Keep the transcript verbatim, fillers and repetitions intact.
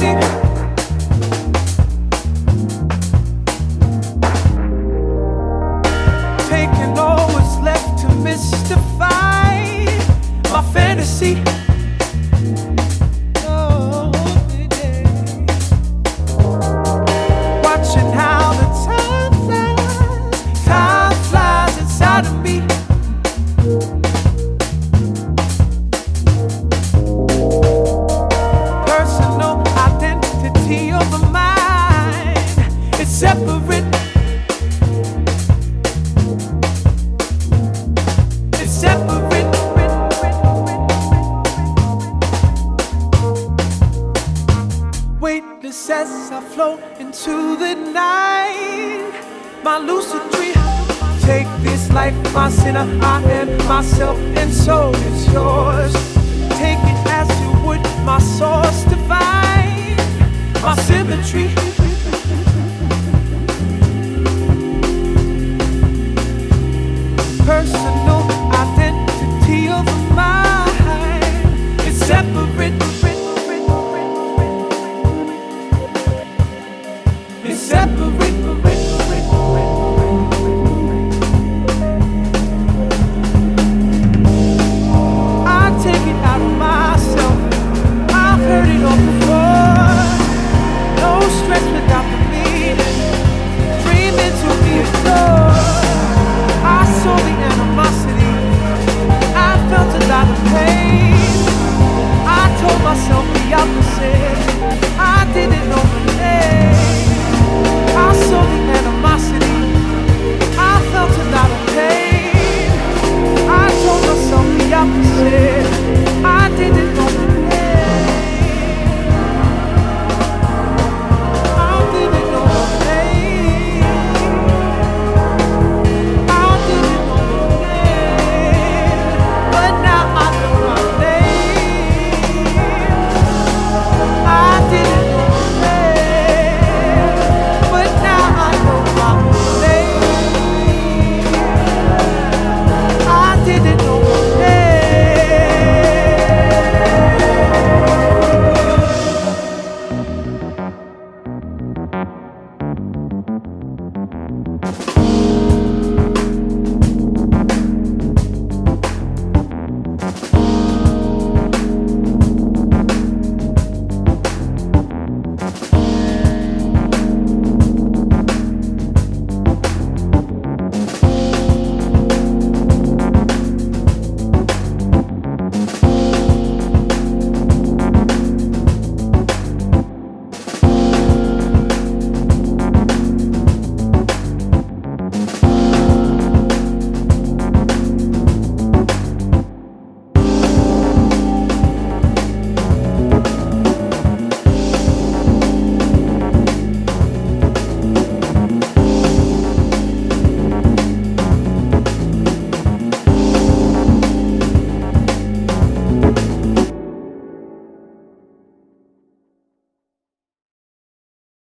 Taking all what's left to mystify my fantasy. Oh, yeah. Watching how the time flies, time flies inside of me. Personal identity of the mind, it's separate. Weightless as I float into the night, my lucid dream. Take this life, my sinner, I am myself, and so is yours. Take it as you would, my source divine, my symmetry.